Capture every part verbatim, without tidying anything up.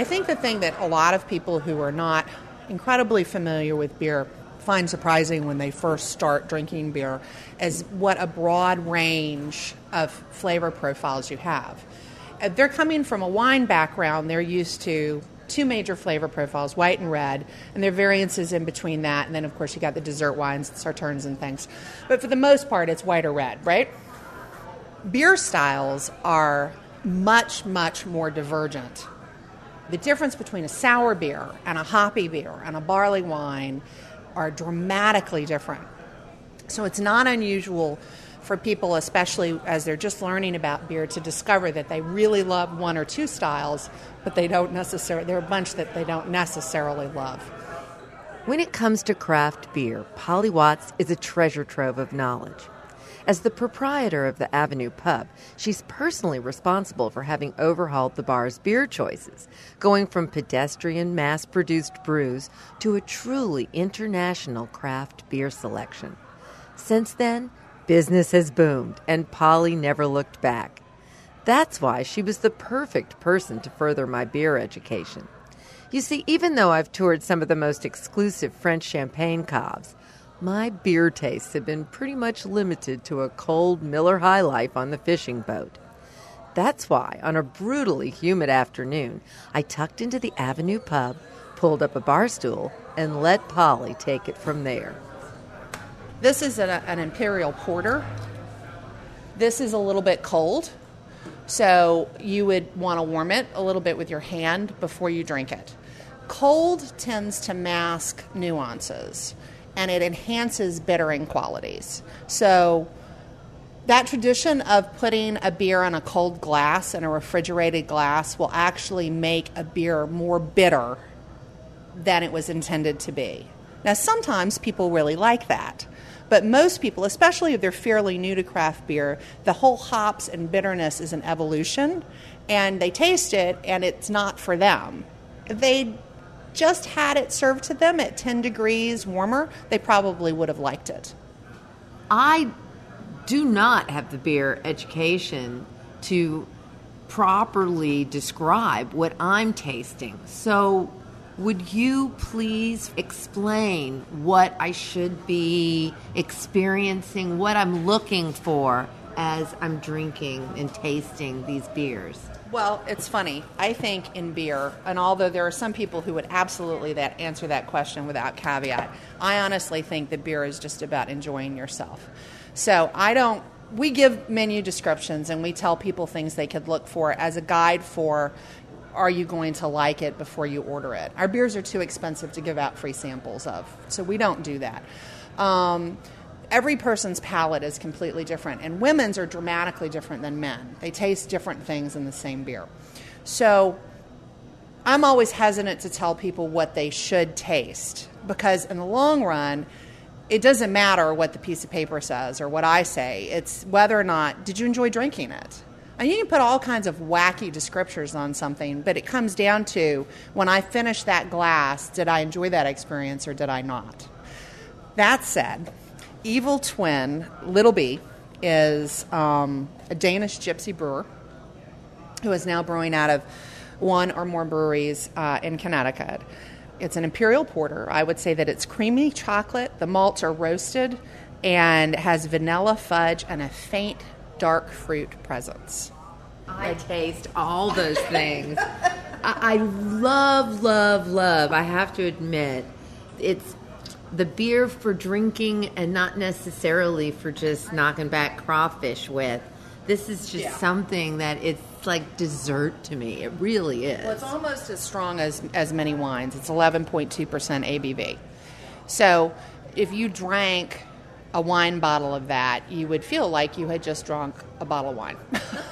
I think the thing that a lot of people who are not incredibly familiar with beer find surprising when they first start drinking beer is what a broad range of flavor profiles you have. If they're coming from a wine background, they're used to two major flavor profiles, white and red, and there are variances in between that, and then of course you got the dessert wines, the sauternes and things. But for the most part, it's white or red, right? Beer styles are much, much more divergent. The difference between a sour beer and a hoppy beer and a barley wine are dramatically different. So it's not unusual for people, especially as they're just learning about beer, to discover that they really love one or two styles, but they don't necessarily, there are a bunch that they don't necessarily love. When it comes to craft beer, Polly Watts is a treasure trove of knowledge. As the proprietor of the Avenue Pub, she's personally responsible for having overhauled the bar's beer choices, going from pedestrian, mass-produced brews to a truly international craft beer selection. Since then, business has boomed, and Polly never looked back. That's why she was the perfect person to further my beer education. You see, even though I've toured some of the most exclusive French champagne caves, my beer tastes have been pretty much limited to a cold Miller High Life on the fishing boat. That's why, on a brutally humid afternoon, I tucked into the Avenue Pub, pulled up a bar stool, and let Polly take it from there. This is an, an Imperial Porter. This is a little bit cold, so you would want to warm it a little bit with your hand before you drink it. Cold tends to mask nuances, and it enhances bittering qualities. So that tradition of putting a beer in a cold glass, in a refrigerated glass, will actually make a beer more bitter than it was intended to be. Now, sometimes people really like that, but most people, especially if they're fairly new to craft beer, the whole hops and bitterness is an evolution, and they taste it, and it's not for them. If they just had it served to them at ten degrees warmer, they probably would have liked it. I do not have the beer education to properly describe what I'm tasting. So would you please explain what I should be experiencing, what I'm looking for as I'm drinking and tasting these beers? Well, it's funny. I think in beer, and although there are some people who would absolutely that answer that question without caveat, I honestly think that beer is just about enjoying yourself. So I don't, we give menu descriptions and we tell people things they could look for as a guide for, are you going to like it before you order it? Our beers are too expensive to give out free samples of, so we don't do that. Um, Every person's palate is completely different, and women's are dramatically different than men. They taste different things in the same beer. So I'm always hesitant to tell people what they should taste, because in the long run, it doesn't matter what the piece of paper says or what I say. It's whether or not, did you enjoy drinking it? And you can put all kinds of wacky descriptors on something, but it comes down to, when I finish that glass, did I enjoy that experience or did I not? That said, Evil Twin, Little B, is um, a Danish gypsy brewer who is now brewing out of one or more breweries uh, in Connecticut. It's an Imperial Porter. I would say that it's creamy chocolate. The malts are roasted and has vanilla, fudge, and a faint dark fruit presence. I taste all those things. I, I love, love, love. I have to admit, it's the beer for drinking and not necessarily for just knocking back crawfish with. This is just yeah. something that it's like dessert to me. It really is. Well, it's almost as strong as, as many wines. It's eleven point two percent A B V. So if you drank a wine bottle of that, you would feel like you had just drunk a bottle of wine.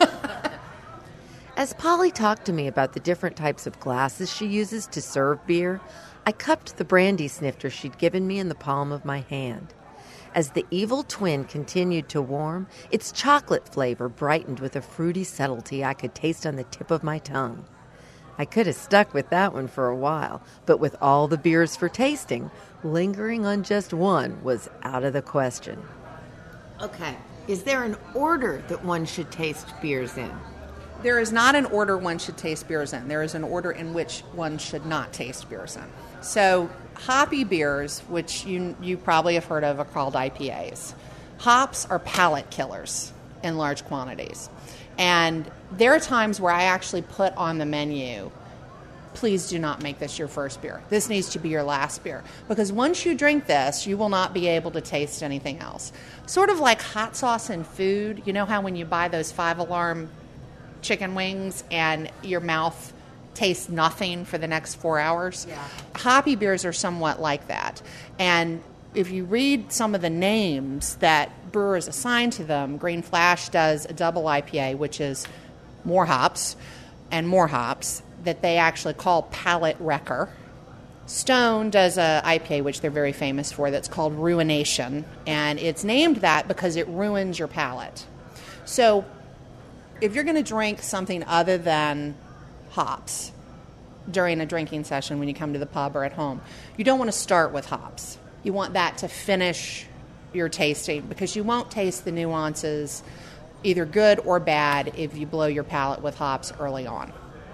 As Polly talked to me about the different types of glasses she uses to serve beer, I cupped the brandy snifter she'd given me in the palm of my hand. As the Evil Twin continued to warm, its chocolate flavor brightened with a fruity subtlety I could taste on the tip of my tongue. I could have stuck with that one for a while, but with all the beers for tasting, lingering on just one was out of the question. Okay, is there an order that one should taste beers in? There is not an order one should taste beers in. There is an order in which one should not taste beers in. So hoppy beers, which you you probably have heard of, are called I P As. Hops are palate killers in large quantities. And there are times where I actually put on the menu, please do not make this your first beer. This needs to be your last beer. Because once you drink this, you will not be able to taste anything else. Sort of like hot sauce in food. You know how when you buy those five-alarm chicken wings and your mouth tastes nothing for the next four hours? Yeah. Hoppy beers are somewhat like that. And if you read some of the names that brewers assign to them, Green Flash does a double I P A, which is more hops and more hops, that they actually call palate wrecker. Stone does a I P A, which they're very famous for, that's called Ruination, and it's named that because it ruins your palate. So if you're going to drink something other than hops during a drinking session when you come to the pub or at home, you don't want to start with hops. You want that to finish your tasting because you won't taste the nuances, either good or bad, if you blow your palate with hops early on.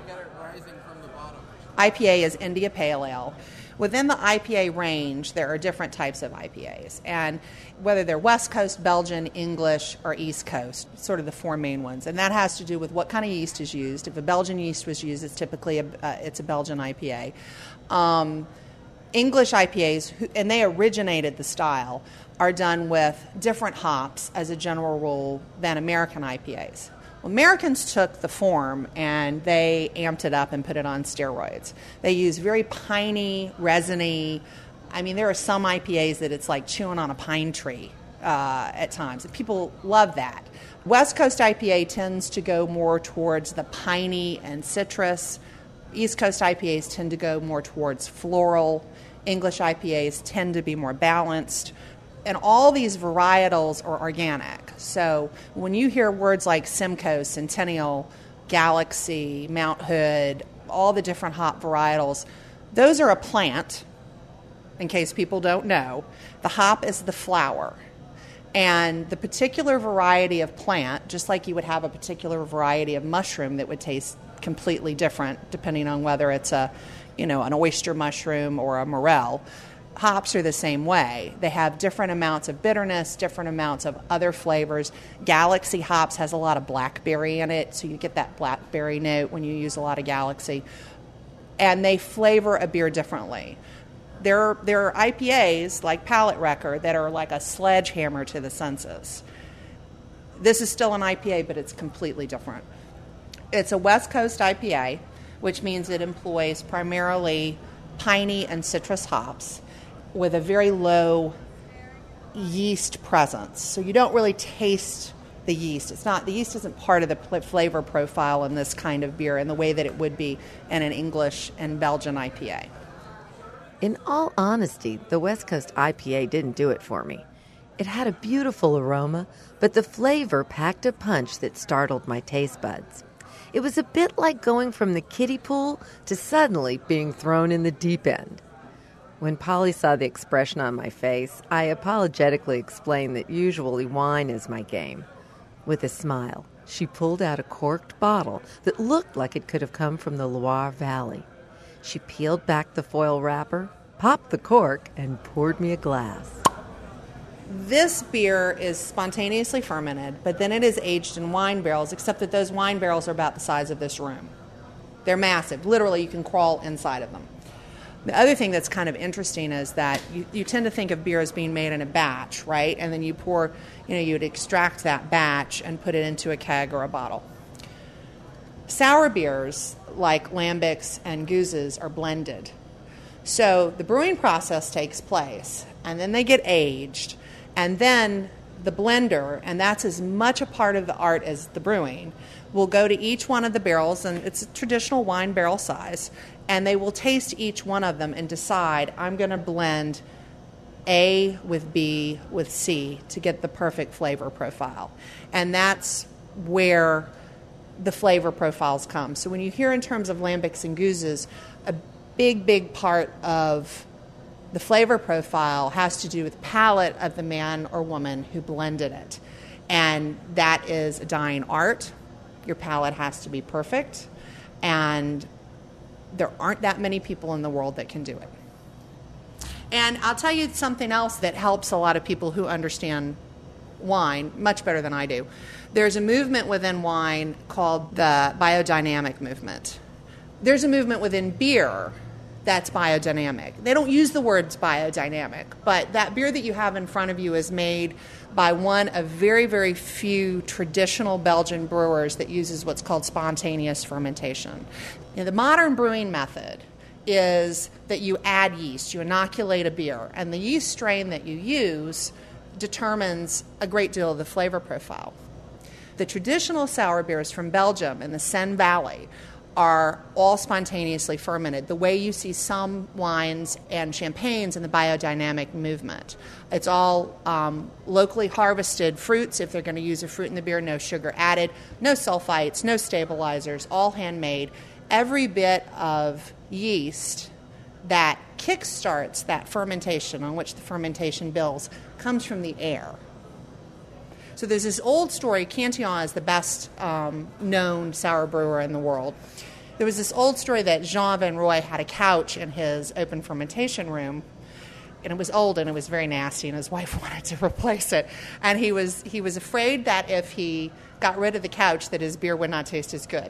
I P A is India Pale Ale. Within the I P A range, there are different types of I P As, and whether they're West Coast, Belgian, English, or East Coast, sort of the four main ones, and that has to do with what kind of yeast is used. If a Belgian yeast was used, it's typically a, uh, it's a Belgian I P A. Um, English I P As, and they originated the style, are done with different hops as a general rule than American I P As. Americans took the form and they amped it up and put it on steroids. They use very piney, resiny. I mean, there are some I P As that it's like chewing on a pine tree uh, at times. And people love that. West Coast I P A tends to go more towards the piney and citrus. East Coast I P As tend to go more towards floral. English I P As tend to be more balanced. And all these varietals are organic. So when you hear words like Simcoe, Centennial, Galaxy, Mount Hood, all the different hop varietals, those are a plant, in case people don't know. The hop is the flower. And the particular variety of plant, just like you would have a particular variety of mushroom that would taste completely different depending on whether it's a, you know, an oyster mushroom or a morel, hops are the same way. They have different amounts of bitterness, different amounts of other flavors. Galaxy hops has a lot of blackberry in it, so you get that blackberry note when you use a lot of Galaxy. And they flavor a beer differently. There are, there are I P As, like Palate Wrecker, that are like a sledgehammer to the senses. This is still an I P A, but it's completely different. It's a West Coast I P A, which means it employs primarily piney and citrus hops with a very low yeast presence. So you don't really taste the yeast. It's not, the yeast isn't part of the flavor profile in this kind of beer in the way that it would be in an English and Belgian I P A. In all honesty, the West Coast I P A didn't do it for me. It had a beautiful aroma, but the flavor packed a punch that startled my taste buds. It was a bit like going from the kiddie pool to suddenly being thrown in the deep end. When Polly saw the expression on my face, I apologetically explained that usually wine is my game. With a smile, she pulled out a corked bottle that looked like it could have come from the Loire Valley. She peeled back the foil wrapper, popped the cork, and poured me a glass. This beer is spontaneously fermented, but then it is aged in wine barrels, except that those wine barrels are about the size of this room. They're massive. Literally, you can crawl inside of them. The other thing that's kind of interesting is that you, you tend to think of beer as being made in a batch, right? And then you pour, you know, you'd extract that batch and put it into a keg or a bottle. Sour beers, like lambics and gooses, are blended. So the brewing process takes place, and then they get aged, and then the blender, and that's as much a part of the art as the brewing, will go to each one of the barrels, and it's a traditional wine barrel size, and they will taste each one of them and decide, I'm going to blend A with B with C to get the perfect flavor profile. And that's where the flavor profiles come. So when you hear in terms of lambics and gooses, a big, big part of the flavor profile has to do with palate of the man or woman who blended it. And that is a dying art. Your palate has to be perfect. And there aren't that many people in the world that can do it. And I'll tell you something else that helps a lot of people who understand wine much better than I do. There's a movement within wine called the biodynamic movement. There's a movement within beer that's biodynamic. They don't use the words biodynamic, but that beer that you have in front of you is made by one of very, very few traditional Belgian brewers that uses what's called spontaneous fermentation. You know, the modern brewing method is that you add yeast, you inoculate a beer, and the yeast strain that you use determines a great deal of the flavor profile. The traditional sour beers from Belgium in the Seine Valley are all spontaneously fermented, the way you see some wines and champagnes in the biodynamic movement. It's all um, locally harvested fruits. If they're going to use a fruit in the beer, no sugar added, no sulfites, no stabilizers, all handmade. Every bit of yeast that kickstarts that fermentation, on which the fermentation builds, comes from the air. So there's this old story. Cantillon is the best um, known sour brewer in the world. There was this old story that Jean Van Roy had a couch in his open fermentation room, and it was old and it was very nasty, and his wife wanted to replace it. And he was he was afraid that if he got rid of the couch, that his beer would not taste as good.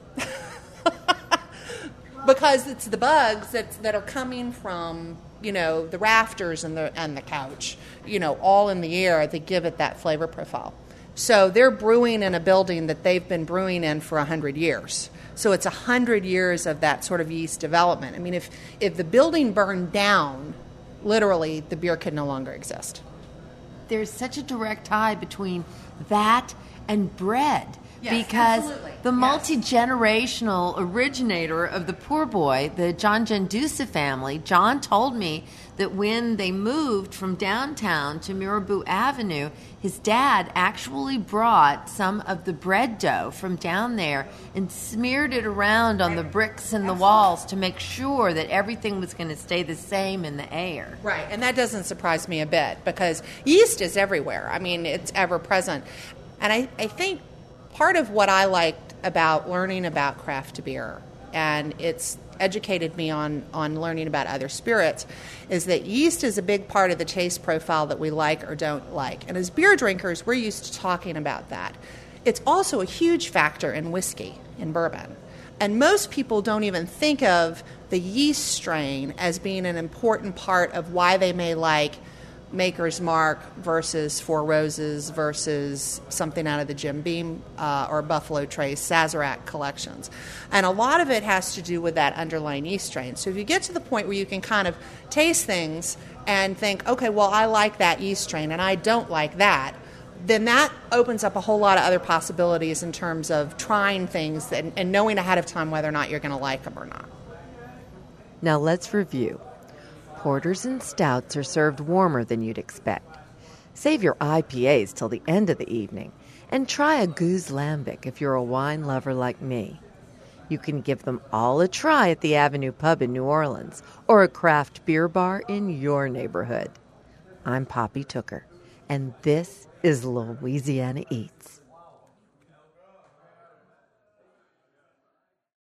Because it's the bugs that that are coming from, you know, the rafters and the and the couch, you know, all in the air that give it that flavor profile. So they're brewing in a building that they've been brewing in for one hundred years. So it's one hundred years of that sort of yeast development. I mean, if, if the building burned down, literally, the beer could no longer exist. There's such a direct tie between that and bread. Yes, because absolutely. the Yes. multi-generational originator of the Poor Boy, the John Gendusa family, John told me that when they moved from downtown to Mirabeau Avenue, his dad actually brought some of the bread dough from down there and smeared it around on the bricks and the walls to make sure that everything was going to stay the same in the air. Right, and that doesn't surprise me a bit, because yeast is everywhere. I mean, it's ever present. And I, I think part of what I liked about learning about craft beer, and it's educated me on, on learning about other spirits, is that yeast is a big part of the taste profile that we like or don't like. And as beer drinkers, we're used to talking about that. It's also a huge factor in whiskey, in bourbon. And most people don't even think of the yeast strain as being an important part of why they may like Maker's Mark versus Four Roses versus something out of the Jim Beam uh, or Buffalo Trace Sazerac collections. And a lot of it has to do with that underlying yeast strain. So if you get to the point where you can kind of taste things and think, okay, well, I like that yeast strain and I don't like that, then that opens up a whole lot of other possibilities in terms of trying things and, and knowing ahead of time whether or not you're going to like them or not. Now let's review. Porters and stouts are served warmer than you'd expect. Save your I P As till the end of the evening, and try a Goose Lambic if you're a wine lover like me. You can give them all a try at the Avenue Pub in New Orleans or a craft beer bar in your neighborhood. I'm Poppy Tooker, and this is Louisiana Eats.